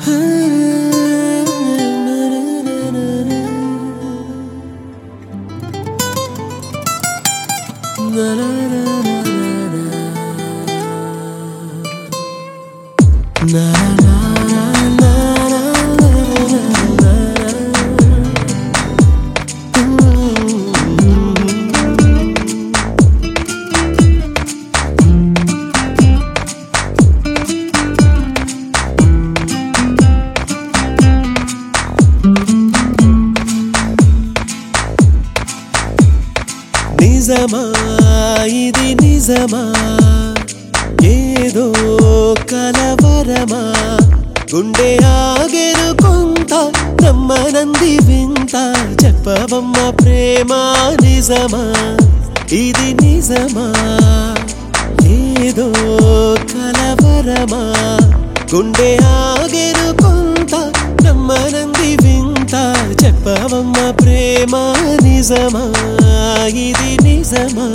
నిజమా ఇది నిజమా ఏదో కలవరమా గుండె ఆగెను కొంత నమ్మనంది వింత చెప్పవమ్మ ప్రేమ నిజమా ఇది నిజమా ఏదో కలవరమా గుండె ఆగెను కొంత నమ్మనంది వింత చెప్పవమ్మ ప్రేమ నిజమా ఇది నిజమా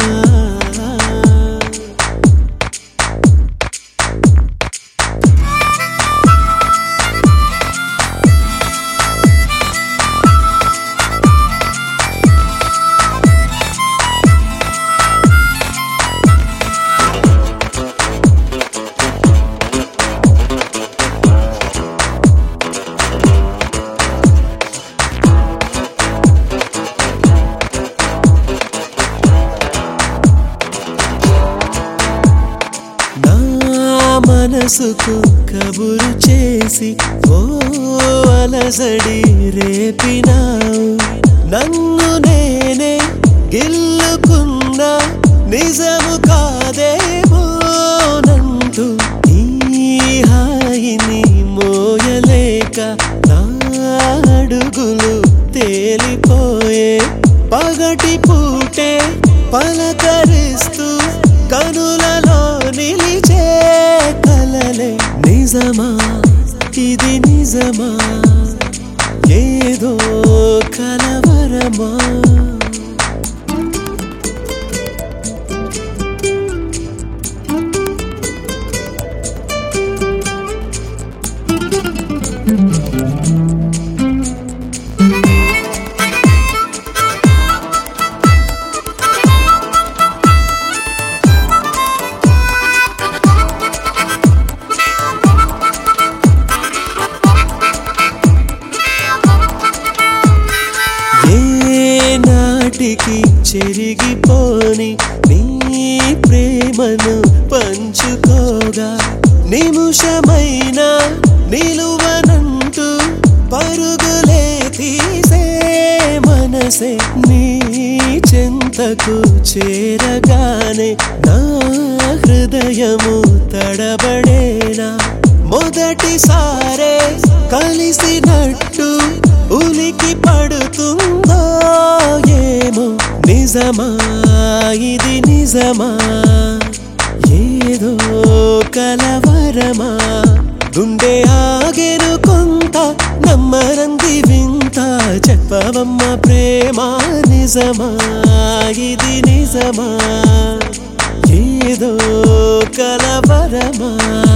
మనసుకు కబురు చేసి ఓ అలజడి రేపినావు నన్ను నేనే గిల్లుకున్నా నిజము కాదేమో నంటూ ఈ హాయిని మోయలేక నా అడుగులు తేలిపోయే పగటి పూటే పలకరిస్తూ కనులలో నిలిచే కలలే నిజమా ఇది నిజమా ఏదో కలవరమా నాటికి చెరిగిపోని నీ ప్రేమను పంచుకోగా నిమిషమైనా నిలువనంటూ పరుగులే తీసే మనసే నీ చెంతకు చేరగానే నా హృదయము తడబడేనా మొదటిసారే కలిసినట్టు ఉలికి పడుతుందో ఏమో నిజమా ఇది నిజమా ఏదో కలవరమా గుండె ఆగెను కొంత నమ్మరంది వింత చెప్పవమ్మ ప్రేమ నిజమా ఇది నిజమా ఏదో కలవరమా